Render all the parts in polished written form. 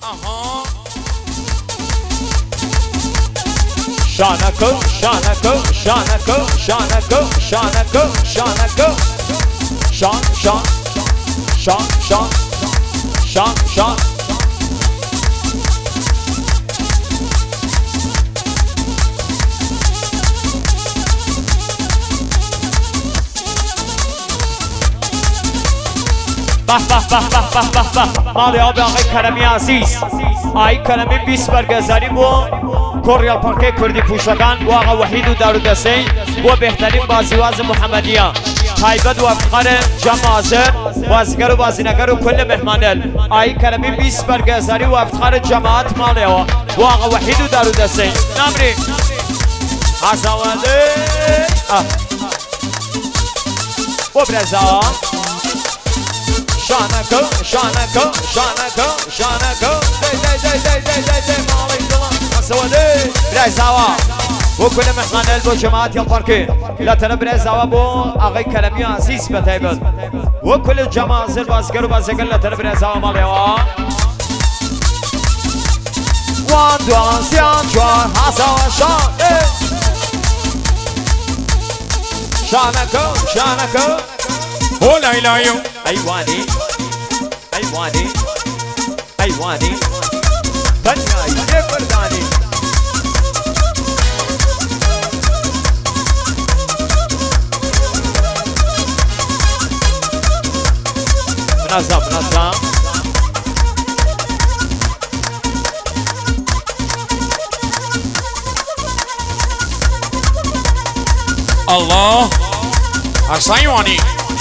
آها شانکو شانکو شانکو شانکو شانکو شانکو شان شان شان شان شان شان به به به به به به مال آب آقای کرمی عزیز آقای کرمی 20 برگزاریم و کوریال پارک کردی پوشگان و آقا وحید و دارو دسته و بهترین بازیواز محمدیه تایبت و افتخار جمع حاضر بازیگر و بازینگر و کل مهمانل آقای کرمی 20 برگزاری و افتخار جماعت ماله و آقا وحید و دارو دسته نمری حسواده و برزا شانکو شانکو شانکو شانکو دی دی دی دی دی دی دی مالی دلم حسواده برزاوا و کل مهمانل با جماعت یا پارکی لطنه برزاوا با آقای کرمی عزیز بتایبت و کل جماعت حاضر بازیگر و بازیگر لطنه برزاوا مالی و وان دوان سیان جوان حسوا شان شانکو شانکو هولا ایلایو ایوانی ایوانی ایوانی دنیای نبردانی منظم منظم الله احسایوانی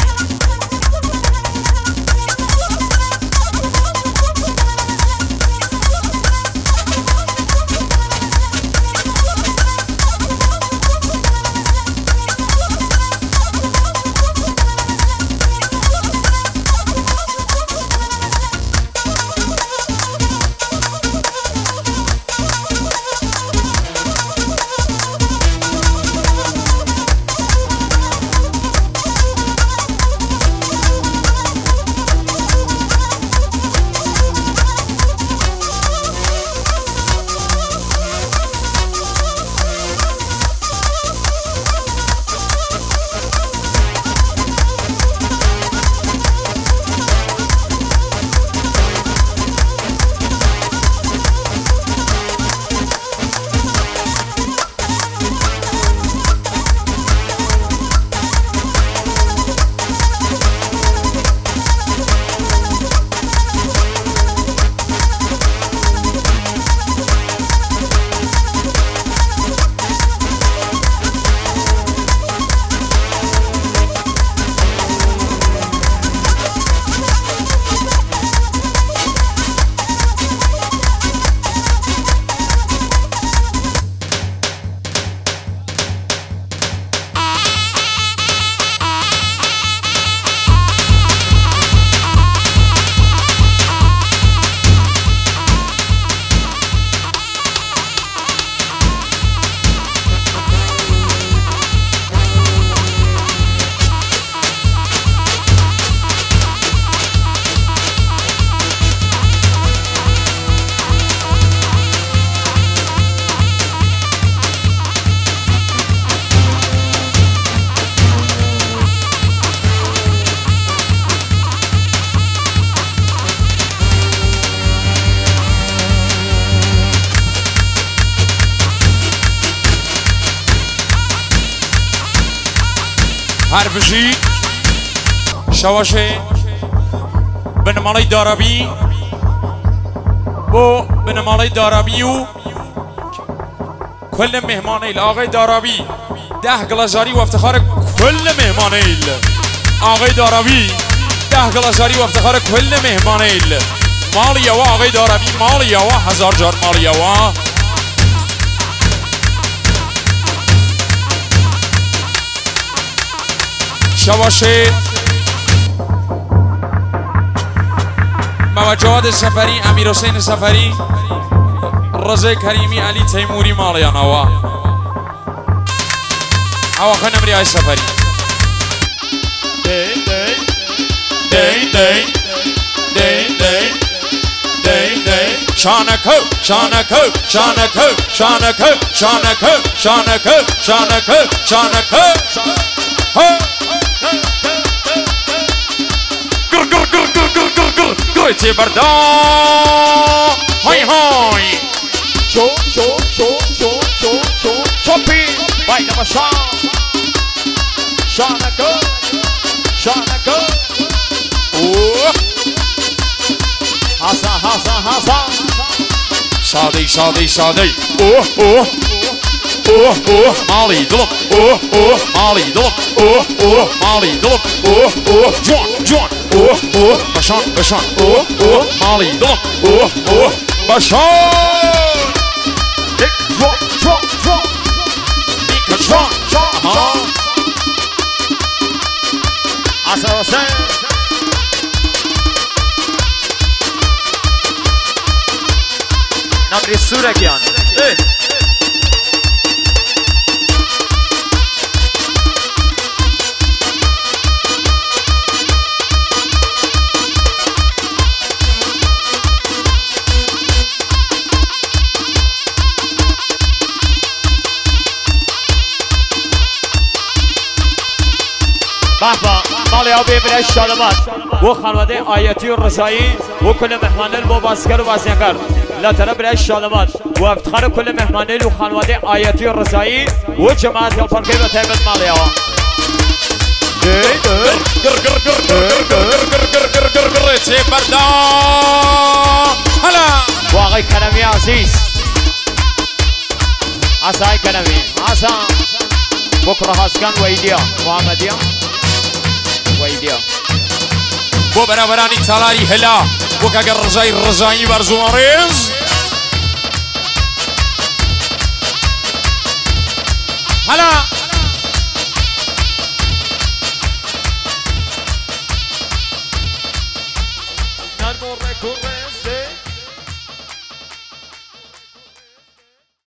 حرفشی شواشه بنمالی دارابی بو بنمالی دارابی و کل مهمانیل آقای دارابی 10 گلازاری و افتخار کل مهمانیل آقای دارابی 10 گلازاری و افتخار کل مهمانیل مالی و آقای دارابی مالی و 1000 جار مالی و شواشه موجهات سفری امیر حسین سفری رضا کریمی علی تیموری مالیان هوا خانم ریای سفری دی دی دی دی دی دی دی شانکو شانکو شانکو شانکو شانکو شانکو شانکو شانکو گر گر گر گر گر گر گر گرچه بردا های های شو شو شو شو شو شو چوپی باید باشا شانکو شانکو حسن حسن حسن شادی شادی شادی اوه اوه اوه اوه مالی دلم اوه اوه مالی دلم اوه اوه مالی دلم اوه اوه جوان جوان اوه اوه بشان بشان اوه اوه مالی دلم اوه اوه بشان جوان جوان جوان جوان جوان حسن حسن نمری سورگیان بحبا مالی آبی برای شالمات و خانواده آیتی و رضایی و کل مهمانل و بازیگر و بازیگر لطرف برای شالمات و افتخار کل مهمانل و خانواده آیتی و رضایی و جماعت الپرکی و تیبت مالی آبا چه بردا هلا و آقای کرمی عزیز آقای کرمی آسان بکر حسکن و ایدیا محمدیا ويديا بو برابراني تالاري هلا بو كاغر رجاي رجاي برزواريز هلا نرمو ركوبي